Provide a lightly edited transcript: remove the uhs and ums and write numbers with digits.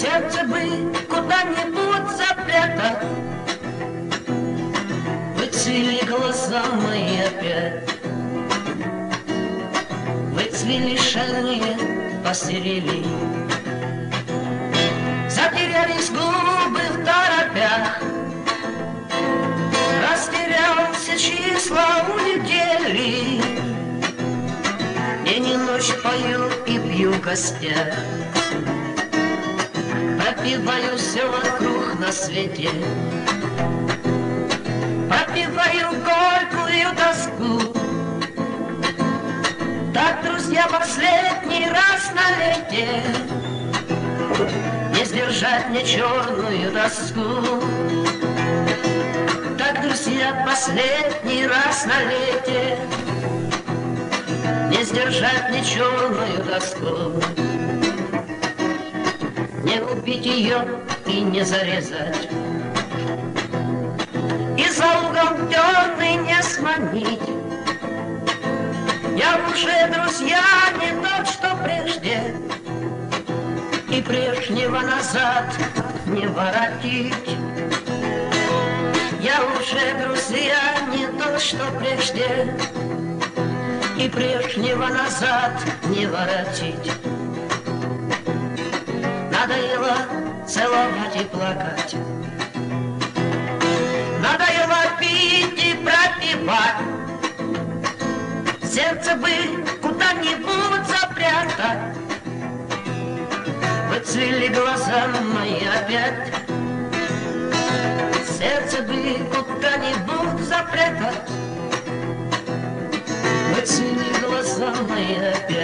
Сердце бы куда-нибудь запрятать. Выцвели глаза мои опять, выцвели шальные, посерели, затерялись губы в торопях, растерялся, числа улетели. День и ночь пою и пью в гостях, пропиваю все вокруг на свете, пропиваю горькую тоску. Так, друзья, последний раз на лете не сдержать мне черную тоску. Так, друзья, последний раз на лете не сдержать мне черную тоску. Не убить ее и не зарезать, и за угол темный не сманить. Я уже, друзья, не тот, что прежде, и прежнего назад не воротить. Я уже, друзья, не тот, что прежде, и прежнего назад не воротить. Надоело целовать и плакать, надоело пить и пропивать. Сердце бы куда-нибудь запрятать. Выцвели глаза мои опять. Сердце бы куда-нибудь запрятать. Выцвели глаза мои опять.